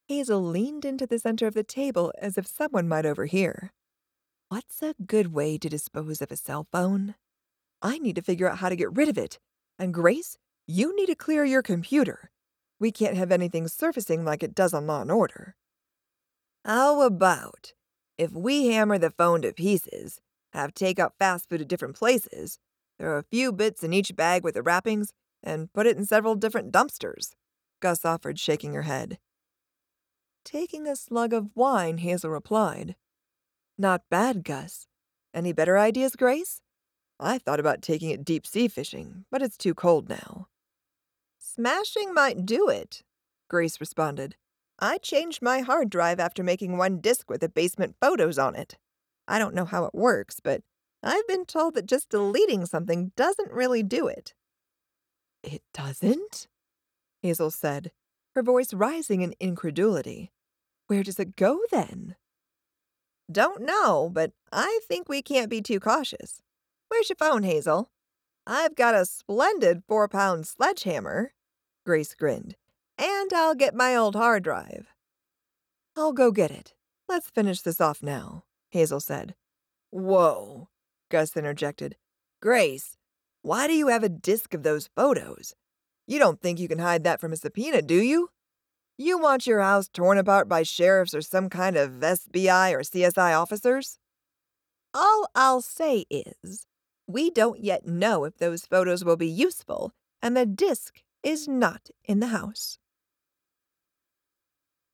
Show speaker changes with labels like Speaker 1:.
Speaker 1: Hazel leaned into the center of the table as if someone might overhear. What's a good way to dispose of a cell phone? I need to figure out how to get rid of it. And Grace, you need to clear your computer. We can't have anything surfacing like it does on Law and Order. How about if we hammer the phone to pieces, have takeout fast food at different places, throw a few bits in each bag with the wrappings, and put it in several different dumpsters? Gus offered, shaking her head. Taking a slug of wine, Hazel replied. Not bad, Gus. Any better ideas, Grace? I thought about taking it deep sea fishing, but it's too cold now. Smashing might do it, Grace responded. I changed my hard drive after making one disk with the basement photos on it. I don't know how it works, but I've been told that just deleting something doesn't really do it. It doesn't? Hazel said, her voice rising in incredulity. Where does it go then? Don't know, but I think we can't be too cautious. Where's your phone, Hazel? I've got a splendid 4-pound sledgehammer, Grace grinned, and I'll get my old hard drive. I'll go get it. Let's finish this off now, Hazel said. Whoa, Gus interjected. Grace, why do you have a disk of those photos? You don't think you can hide that from a subpoena, do you? You want your house torn apart by sheriffs or some kind of FBI or CSI officers? All I'll say is, we don't yet know if those photos will be useful, and the disk is not in the house.